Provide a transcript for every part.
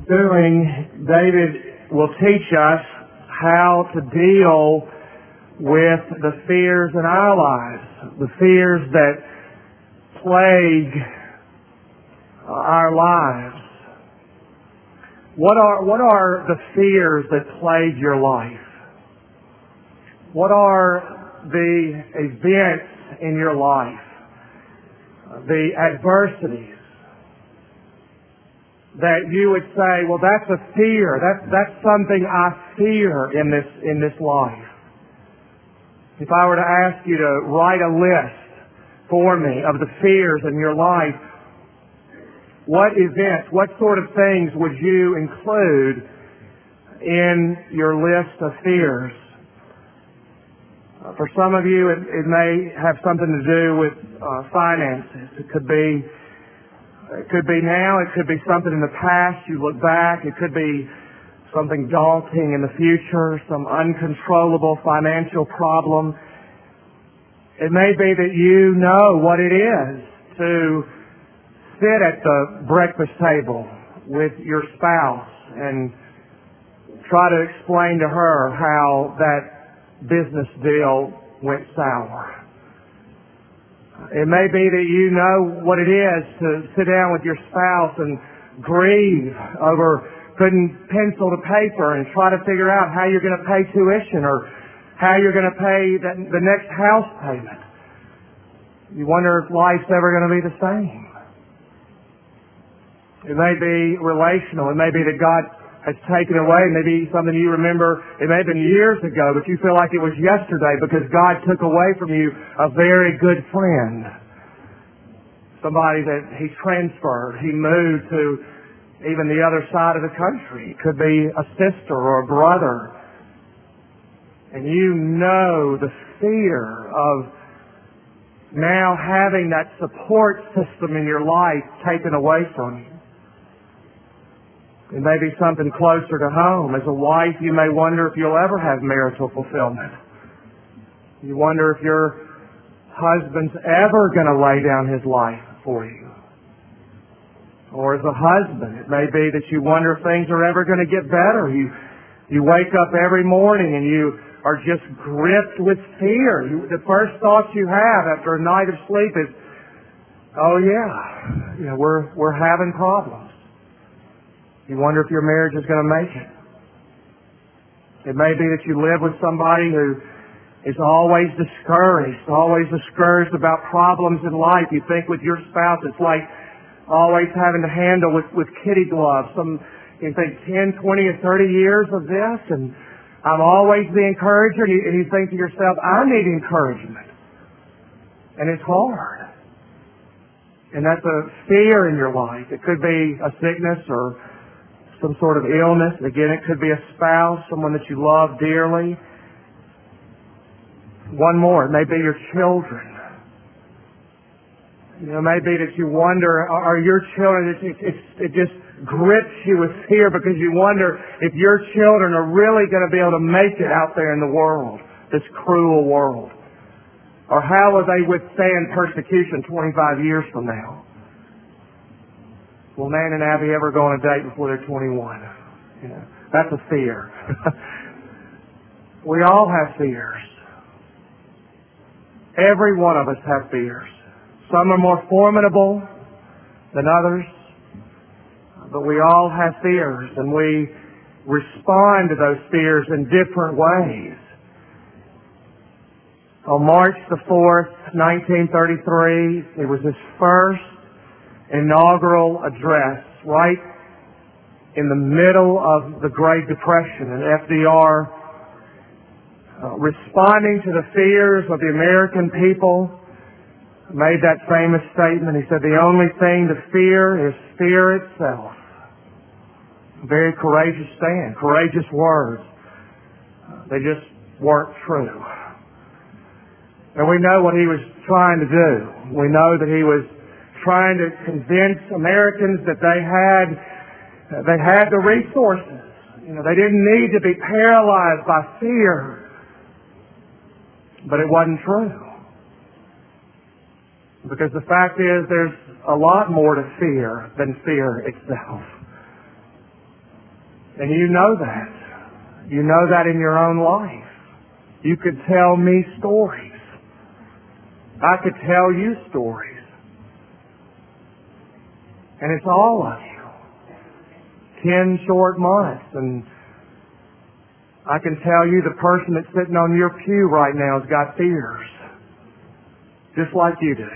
doing, David will teach us how to deal with the fears in our lives, the fears that plague our lives. What are the fears that plague your life? What are the events in your life, the adversities that you would say, well, that's a fear. That's something I fear in this life. If I were to ask you to write a list for me of the fears in your life, what events, what sort of things would you include in your list of fears? For some of you, it may have something to do with finances. It could be now. It could be something in the past. You look back. It could be something daunting in the future, some uncontrollable financial problem. It may be that you know what it is to sit at the breakfast table with your spouse and try to explain to her how that business deal went sour. It may be that you know what it is to sit down with your spouse and grieve over putting pencil to paper and try to figure out how you're going to pay tuition or how you're going to pay the next house payment. You wonder if life's ever going to be the same. It may be relational. It may be that God has taken away. Maybe something you remember, it may have been years ago, but you feel like it was yesterday because God took away from you a very good friend. Somebody that He transferred. He moved to even the other side of the country. It could be a sister or a brother. And you know the fear of now having that support system in your life taken away from you. It may be something closer to home. As a wife, you may wonder if you'll ever have marital fulfillment. You wonder if your husband's ever going to lay down his life for you. Or as a husband, it may be that you wonder if things are ever going to get better. You wake up every morning and you are just gripped with fear. The first thoughts you have after a night of sleep is, oh yeah, we're having problems. You wonder if your marriage is going to make it. It may be that you live with somebody who is always discouraged about problems in life. You think with your spouse it's like always having to handle with kitty gloves. You think 10, 20, or 30 years of this, and I'm always the encourager, and you think to yourself, I need encouragement. And it's hard. And that's a fear in your life. It could be a sickness or some sort of illness. Again, it could be a spouse, someone that you love dearly. One more, it may be your children. It may be that you wonder, are your children, it just grips you with fear because you wonder if your children are really going to be able to make it out there in the world, this cruel world. Or how will they withstand persecution 25 years from now? Will Nan and Abby ever go on a date before they're 21? That's a fear. We all have fears. Every one of us have fears. Some are more formidable than others, but we all have fears, and we respond to those fears in different ways. On March the 4th, 1933, it was his first inaugural address, right in the middle of the Great Depression, and FDR responding to the fears of the American people, made that famous statement. He said, the only thing to fear is fear itself. Very courageous stand, courageous words. They just weren't true. And we know what he was trying to do. We know that he was trying to convince Americans that they had the resources. They didn't need to be paralyzed by fear. But it wasn't true. Because the fact is, there's a lot more to fear than fear itself. And you know that. You know that in your own life. You could tell me stories. I could tell you stories. And it's all of you. 10 short months. And I can tell you the person that's sitting on your pew right now has got fears. Just like you do.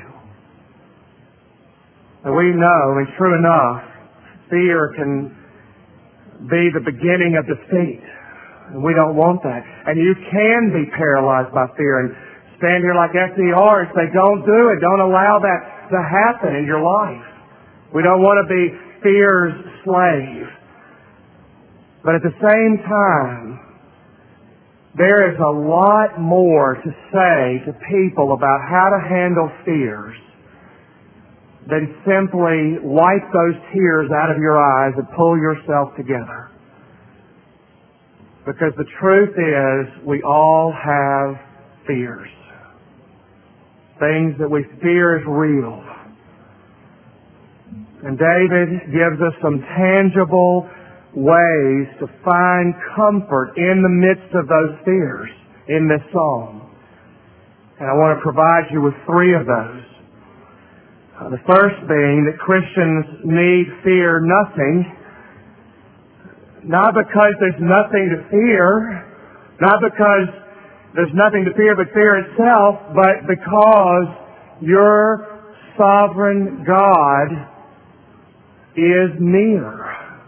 And we know, and true enough, fear can be the beginning of defeat. And we don't want that. And you can be paralyzed by fear and stand here like FDR and say, don't do it. Don't allow that to happen in your life. We don't want to be fear's slave. But at the same time, there is a lot more to say to people about how to handle fears than simply wipe those tears out of your eyes and pull yourself together. Because the truth is, we all have fears. Things that we fear is real. And David gives us some tangible ways to find comfort in the midst of those fears in this psalm. And I want to provide you with 3 of those. The first being that Christians need fear nothing, not because there's nothing to fear, not because there's nothing to fear but fear itself, but because your sovereign God is near.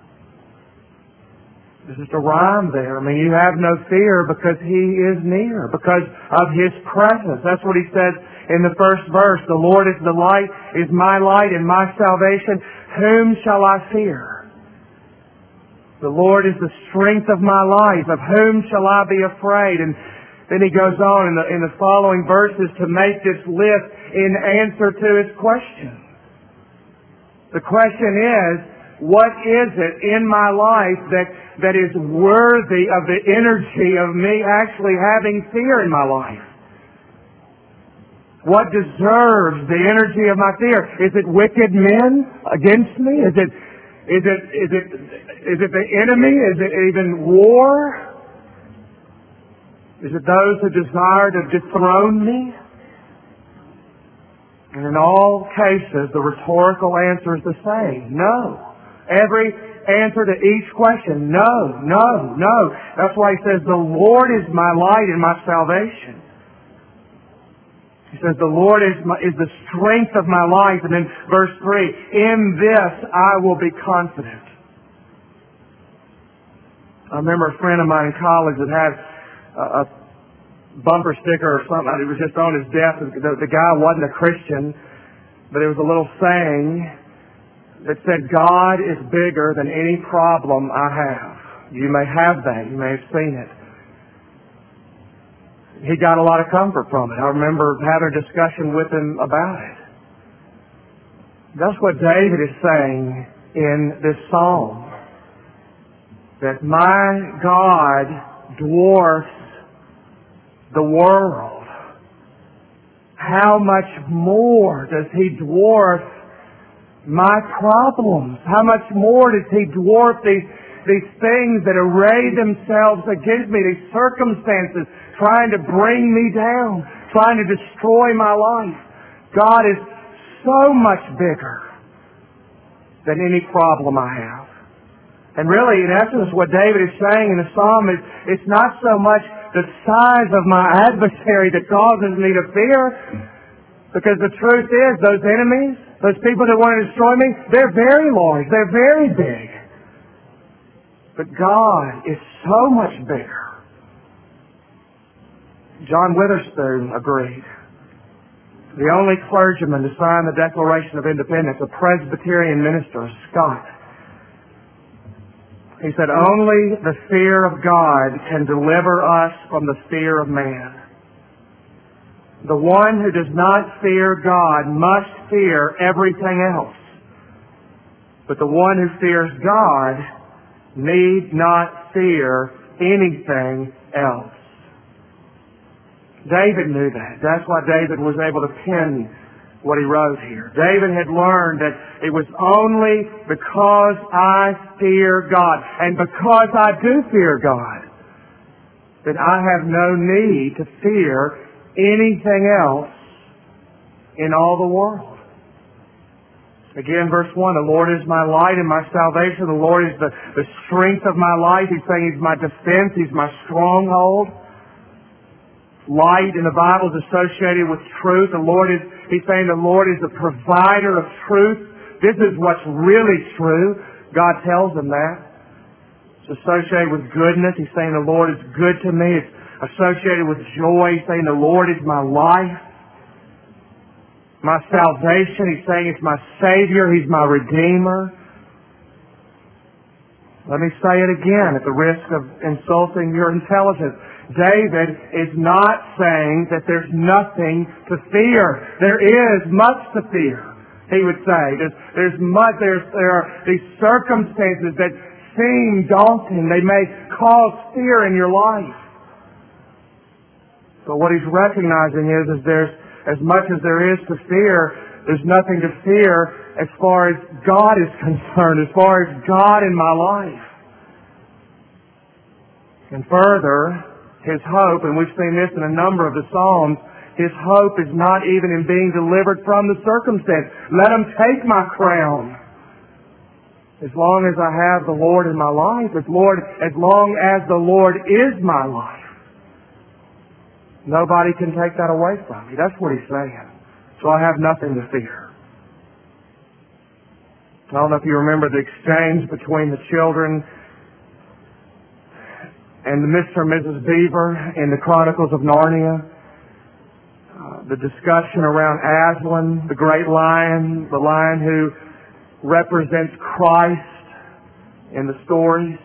There's just a rhyme there. I mean, you have no fear because He is near, because of His presence. That's what He says in the first verse. The Lord is the light, is my light and my salvation. Whom shall I fear? The Lord is the strength of my life. Of whom shall I be afraid? And then he goes on in the following verses to make this list in answer to his question. The question is, what is it in my life that is worthy of the energy of me actually having fear in my life? What deserves the energy of my fear? Is it wicked men against me? Is it the enemy? Is it even war? Is it those who desire to dethrone me? And in all cases, the rhetorical answer is the same. No. Every answer to each question, no, no, no. That's why he says, the Lord is my light and my salvation. He says, the Lord is the strength of my life. And then verse 3, in this I will be confident. I remember a friend of mine in college that had a bumper sticker or something. It was just on his desk. The guy wasn't a Christian, but it was a little saying that said, God is bigger than any problem I have. You may have that. You may have seen it. He got a lot of comfort from it. I remember having a discussion with him about it. That's what David is saying in this psalm. That my God dwarfs the world. How much more does He dwarf my problems? How much more does He dwarf these things that array themselves against me, these circumstances trying to bring me down, trying to destroy my life? God is so much bigger than any problem I have. And really, in essence, what David is saying in the psalm is, it's not so much the size of my adversary that causes me to fear, because the truth is, those enemies, those people that want to destroy me, they're very large, they're very big. But God is so much bigger. John Witherspoon agreed. The only clergyman to sign the Declaration of Independence, a Presbyterian minister, Scott. He said, only the fear of God can deliver us from the fear of man. The one who does not fear God must fear everything else. But the one who fears God need not fear anything else. David knew that. That's why David was able to pen what he wrote here. David had learned that it was only because I fear God, and because I do fear God, that I have no need to fear anything else in all the world. Again, verse 1, the Lord is my light and my salvation. The Lord is the strength of my life. He's saying He's my defense. He's my stronghold. Light in the Bible is associated with truth. He's saying the Lord is the provider of truth. This is what's really true. God tells him that. It's associated with goodness. He's saying the Lord is good to me. It's associated with joy. He's saying the Lord is my life. My salvation. He's saying it's my Savior. He's my Redeemer. Let me say it again at the risk of insulting your intelligence. David is not saying that there's nothing to fear. There is much to fear, he would say. There are these circumstances that seem daunting. They may cause fear in your life. So what he's recognizing is there's, as much as there is to fear, there's nothing to fear as far as God is concerned, as far as God in my life. And further, his hope, and we've seen this in a number of the Psalms, his hope is not even in being delivered from the circumstance. Let him take my crown. As long as I have the Lord in my life, as long as the Lord is my life, nobody can take that away from me. That's what he's saying. So I have nothing to fear. I don't know if you remember the exchange between the children and Mr. and Mrs. Beaver in the Chronicles of Narnia. The discussion around Aslan, the great lion, the lion who represents Christ in the stories.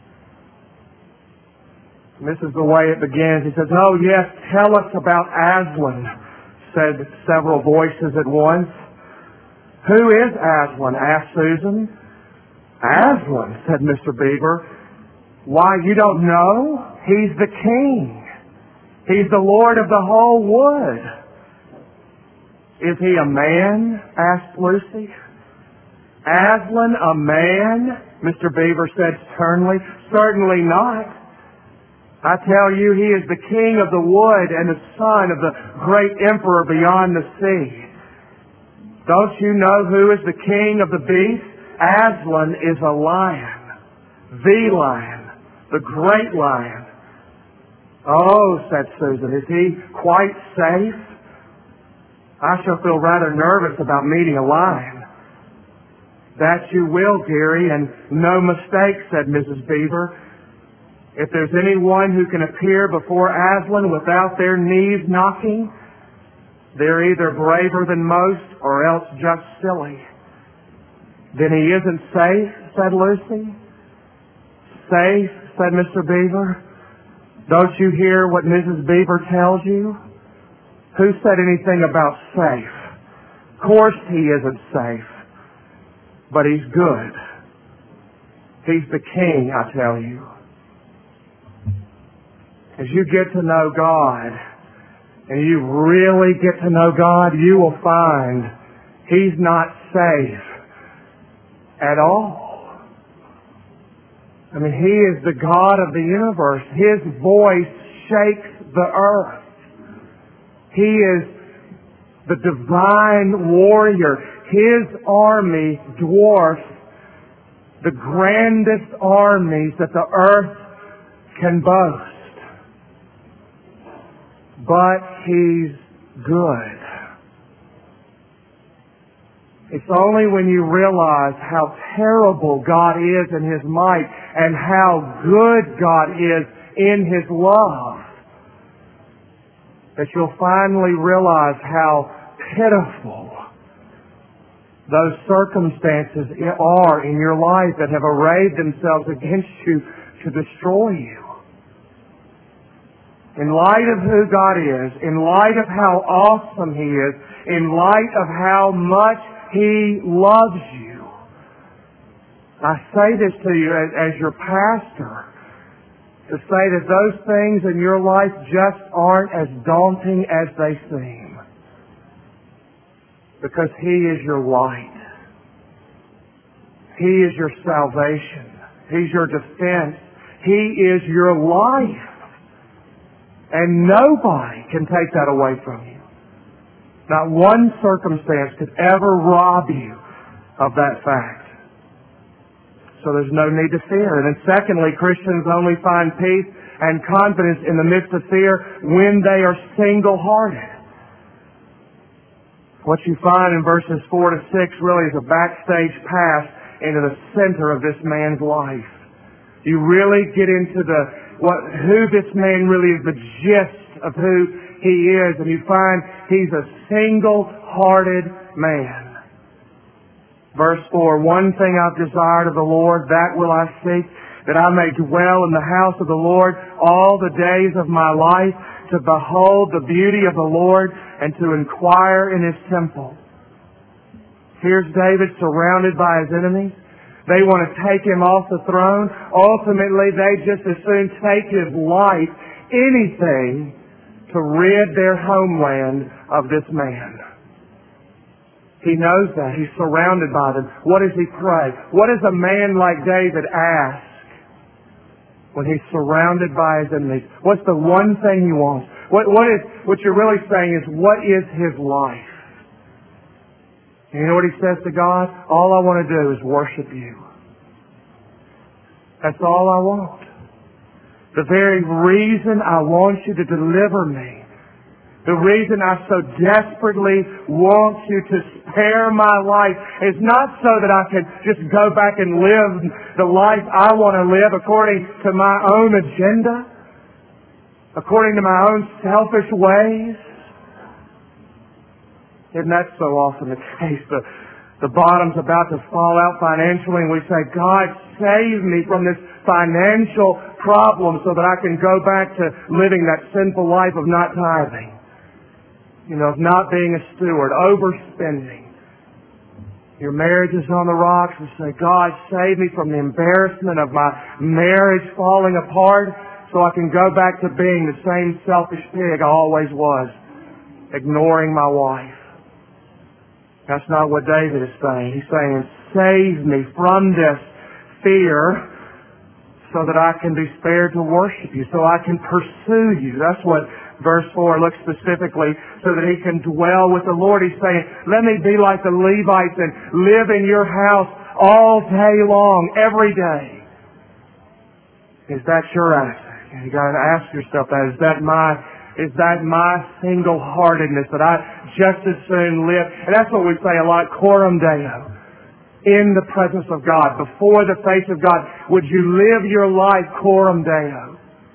And this is the way it begins. He says, "Oh yes, tell us about Aslan," said several voices at once. "Who is Aslan?" asked Susan. "Aslan," said Mr. Beaver. "Why, you don't know? He's the king. He's the Lord of the whole wood." "Is he a man?" asked Lucy. "Aslan a man?" Mr. Beaver said sternly. "Certainly not. I tell you, he is the king of the wood and the son of the great emperor beyond the sea. Don't you know who is the king of the beasts? Aslan is a lion, the lion, the great lion." "Oh," said Susan, "is he quite safe? I shall feel rather nervous about meeting a lion." "That you will, dearie, and no mistake," said Mrs. Beaver. "If there's anyone who can appear before Aslan without their knees knocking, they're either braver than most or else just silly." "Then he isn't safe?" said Lucy. "Safe?" said Mr. Beaver. "Don't you hear what Mrs. Beaver tells you? Who said anything about safe? Of course he isn't safe, but he's good. He's the king, I tell you." As you get to know God, and you really get to know God, you will find he's not safe at all. I mean, he is the God of the universe. His voice shakes the earth. He is the divine warrior. His army dwarfs the grandest armies that the earth can boast. But he's good. It's only when you realize how terrible God is in his might and how good God is in his love that you'll finally realize how pitiful those circumstances are in your life that have arrayed themselves against you to destroy you. In light of who God is, in light of how awesome he is, in light of how much he loves you, I say this to you as your pastor, to say that those things in your life just aren't as daunting as they seem. Because He is your light. He is your salvation. He's your defense. He is your life. And nobody can take that away from you. Not one circumstance could ever rob you of that fact. So there's no need to fear. And then secondly, Christians only find peace and confidence in the midst of fear when they are single-hearted. What you find in verses 4 to 6 really is a backstage pass into the center of this man's life. You really get into who this man really is, the gist of who he is, and you find he's a single-hearted man. Verse 4, one thing I've desired of the Lord, that will I seek, that I may dwell in the house of the Lord all the days of my life, to behold the beauty of the Lord and to inquire in His temple. Here's David surrounded by his enemies. They want to take him off the throne. Ultimately, they just as soon take his life, anything, to rid their homeland of this man. He knows that. He's surrounded by them. What does he pray? What does a man like David ask when he's surrounded by his enemies? What's the one thing he wants? What you're really saying is, what is his life? And you know what he says to God? All I want to do is worship you. That's all I want. The very reason I want you to deliver me, the reason I so desperately want you to spare my life is not so that I can just go back and live the life I want to live according to my own agenda, according to my own selfish ways. Isn't that so often the case? The bottom's about to fall out financially and we say, God, save me from this financial problem so that I can go back to living that sinful life of not tithing. Of not being a steward, overspending. Your marriage is on the rocks. We say, God, save me from the embarrassment of my marriage falling apart so I can go back to being the same selfish pig I always was, ignoring my wife. That's not what David is saying. He's saying, save me from this fear so that I can be spared to worship you, so I can pursue you. That's what verse 4 looks specifically, so that he can dwell with the Lord. He's saying, let me be like the Levites and live in your house all day long, every day. Is that your attitude? You got to ask yourself that. Is that my single-heartedness that I just as soon live? And that's what we say a lot, coram Deo. In the presence of God, before the face of God, would you live your life coram Deo?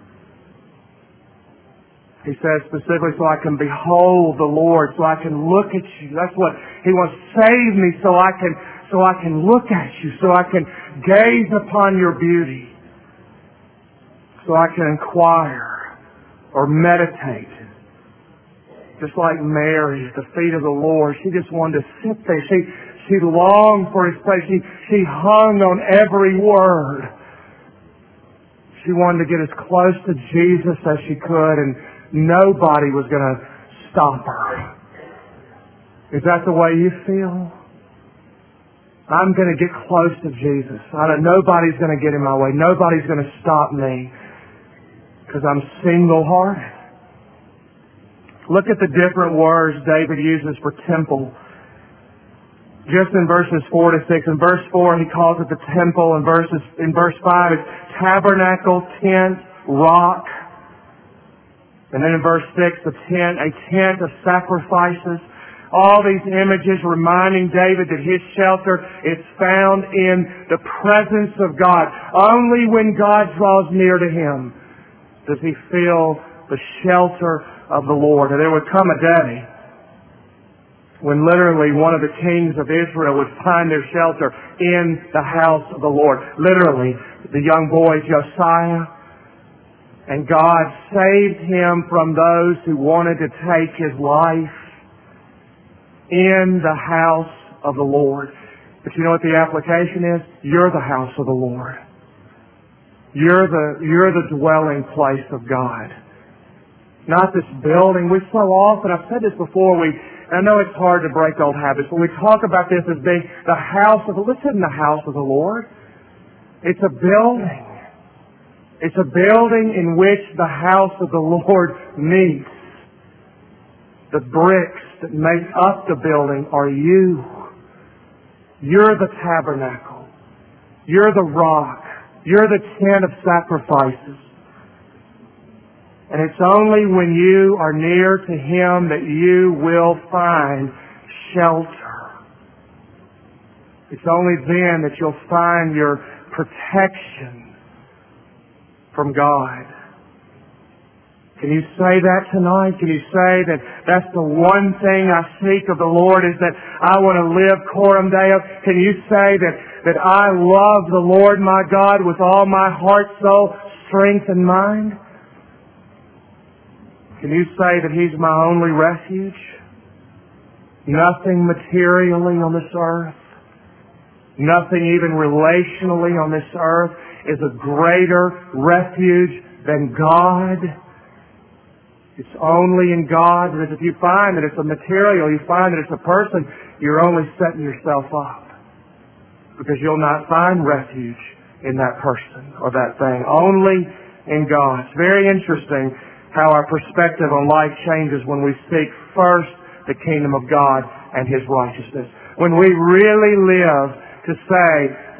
He says specifically, so I can behold the Lord, so I can look at you. That's what He wants. Save me so I can look at you, so I can gaze upon your beauty, so I can inquire or meditate. Just like Mary at the feet of the Lord, she just wanted to sit there. She longed for His place. She hung on every word. She wanted to get as close to Jesus as she could, and nobody was going to stop her. Is that the way you feel? I'm going to get close to Jesus. Nobody's going to get in my way. Nobody's going to stop me because I'm single-hearted. Look at the different words David uses for temple. Just in verses 4 to 6. In verse 4, he calls it the temple. In verse 5, it's tabernacle, tent, rock. And then in verse 6, a tent of sacrifices. All these images reminding David that his shelter is found in the presence of God. Only when God draws near to him does he feel the shelter of the Lord. And there would come a day when literally one of the kings of Israel would find their shelter in the house of the Lord. Literally, the young boy Josiah. And God saved him from those who wanted to take his life in the house of the Lord. But you know what the application is? You're the house of the Lord. You're the dwelling place of God. Not this building. We so often, I've said this before, we I know it's hard to break old habits, but we talk about this as being the house of the Lord. This isn't the house of the Lord. It's a building. It's a building in which the house of the Lord meets. The bricks that make up the building are you. You're the tabernacle. You're the rock. You're the tent of sacrifices. And it's only when you are near to Him that you will find shelter. It's only then that you'll find your protection from God. Can you say that tonight? Can you say that that's the one thing I seek of the Lord, is that I want to live coram Deo? Can you say that I love the Lord my God with all my heart, soul, strength, and mind? Can you say that He's my only refuge? Nothing materially on this earth, nothing even relationally on this earth is a greater refuge than God. It's only in God. And if you find that it's a material, you find that it's a person, you're only setting yourself up, because you'll not find refuge in that person or that thing. Only in God. It's very interesting how our perspective on life changes when we seek first the kingdom of God and His righteousness. When we really live to say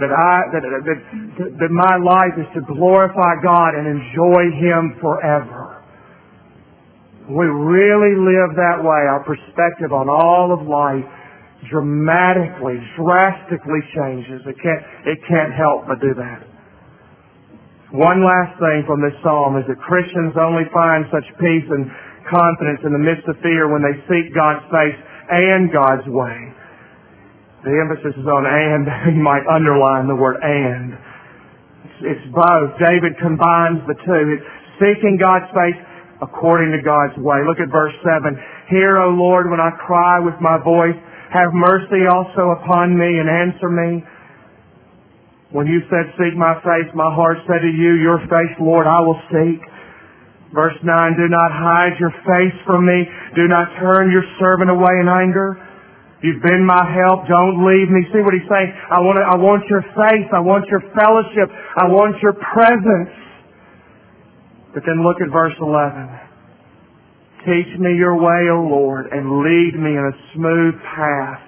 that my life is to glorify God and enjoy Him forever. When we really live that way, our perspective on all of life drastically changes. It can't help but do that. One last thing from this psalm is that Christians only find such peace and confidence in the midst of fear when they seek God's face and God's way. The emphasis is on and. You might underline the word and. It's both. David combines the two. It's seeking God's face according to God's way. Look at verse 7. Hear, O Lord, when I cry with my voice. Have mercy also upon me and answer me. When you said, seek my face, my heart said to you, your face, Lord, I will seek. Verse 9, do not hide your face from me. Do not turn your servant away in anger. You've been my help. Don't leave me. See what he's saying? I want your face. I want your fellowship. I want your presence. But then look at verse 11. Teach me your way, O Lord, and lead me in a smooth path.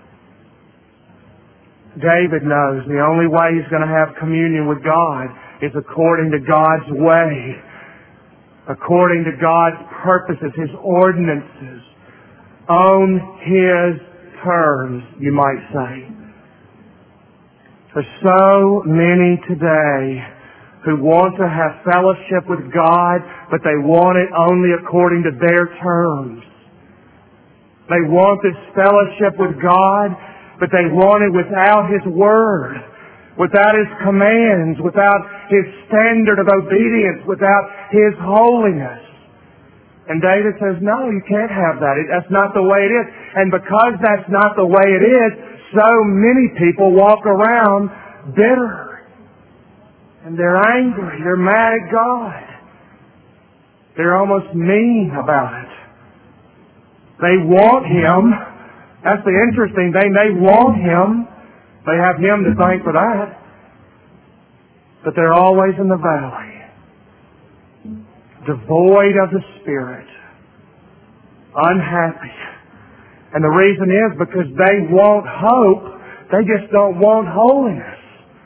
David knows the only way he's going to have communion with God is according to God's way, according to God's purposes, His ordinances, on His terms, you might say. There's so many today who want to have fellowship with God, but they want it only according to their terms. They want this fellowship with God, but they want it without His Word, without His commands, without His standard of obedience, without His holiness. And David says, no, you can't have that. That's not the way it is. And because that's not the way it is, so many people walk around bitter. And they're angry. They're mad at God. They're almost mean about it. They want Him. That's the interesting thing. They want Him. They have Him to thank for that. But they're always in the valley, devoid of the Spirit, unhappy. And the reason is because they want hope. They just don't want holiness.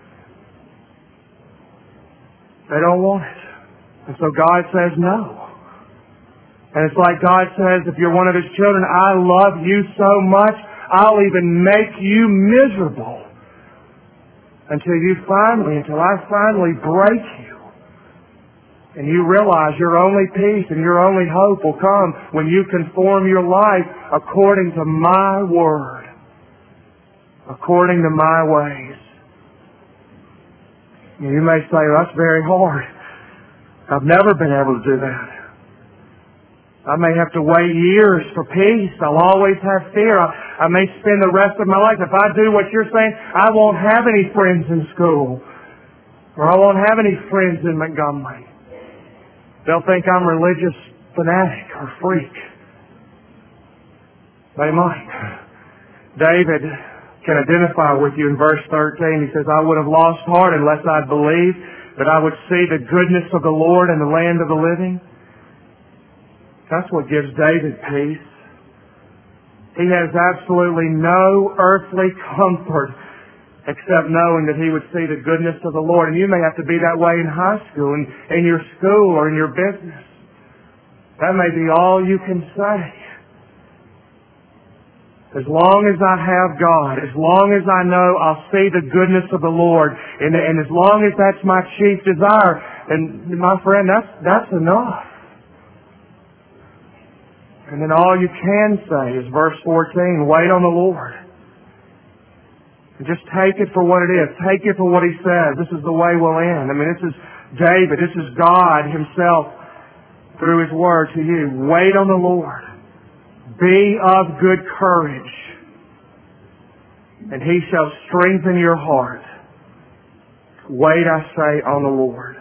They don't want it. And so God says no. And it's like God says, if you're one of His children, I love you so much, I'll even make you miserable until I finally break you. And you realize your only peace and your only hope will come when you conform your life according to my word, according to my ways. And you may say, well, that's very hard. I've never been able to do that. I may have to wait years for peace. I'll always have fear. I may spend the rest of my life. If I do what you're saying, I won't have any friends in school. Or I won't have any friends in Montgomery. They'll think I'm a religious fanatic or freak. They might. David can identify with you in verse 13. He says, I would have lost heart unless I'd believed that I would see the goodness of the Lord in the land of the living. That's what gives David peace. He has absolutely no earthly comfort except knowing that he would see the goodness of the Lord. And you may have to be that way in high school, in your school, or in your business. That may be all you can say. As long as I have God, as long as I know I'll see the goodness of the Lord, and as long as that's my chief desire, and my friend, that's enough. And then all you can say is verse 14, wait on the Lord. And just take it for what it is. Take it for what He says. This is the way we'll end. I mean, this is David. This is God Himself through His Word to you. Wait on the Lord. Be of good courage, and He shall strengthen your heart. Wait, I say, on the Lord.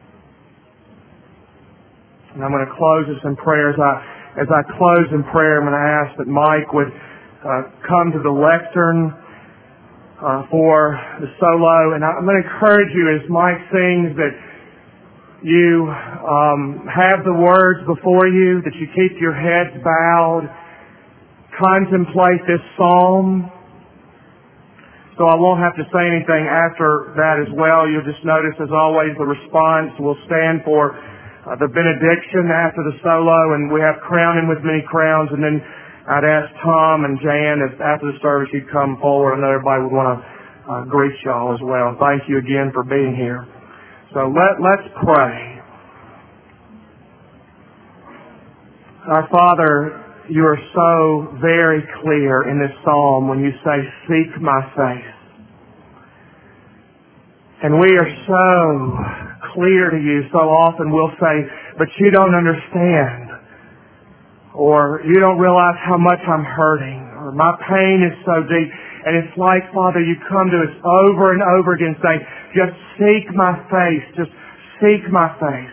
And I'm going to close this in prayer. As I close in prayer, I'm going to ask that Mike would come to the lectern for the solo. And I'm going to encourage you as Mike sings that you have the words before you, that you keep your heads bowed, contemplate this psalm. So I won't have to say anything after that as well. You'll just notice, as always, the response will stand for the benediction after the solo, and we have crowning with many crowns. And then I'd ask Tom and Jan, if after the service you'd come forward. I know everybody would want to greet y'all as well. Thank you again for being here. So let's pray. Our Father, you are so very clear in this psalm when you say, seek my face. And we are so clear to you. So often we'll say, but you don't understand. Or you don't realize how much I'm hurting. Or my pain is so deep. And it's like, Father, you come to us over and over again saying, just seek my face. Just seek my face.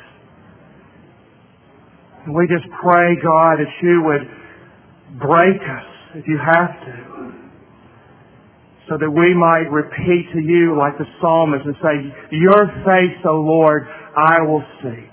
And we just pray, God, that you would break us if you have to, so that we might repeat to you like the psalmist and say, your face, O Lord, I will seek.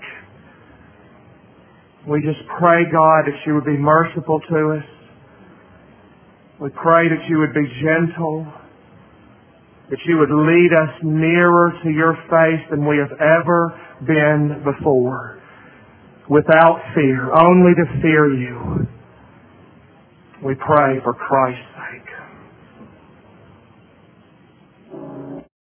We just pray, God, that you would be merciful to us. We pray that you would be gentle, that you would lead us nearer to your face than we have ever been before, without fear, only to fear you. We pray for Christ's sake.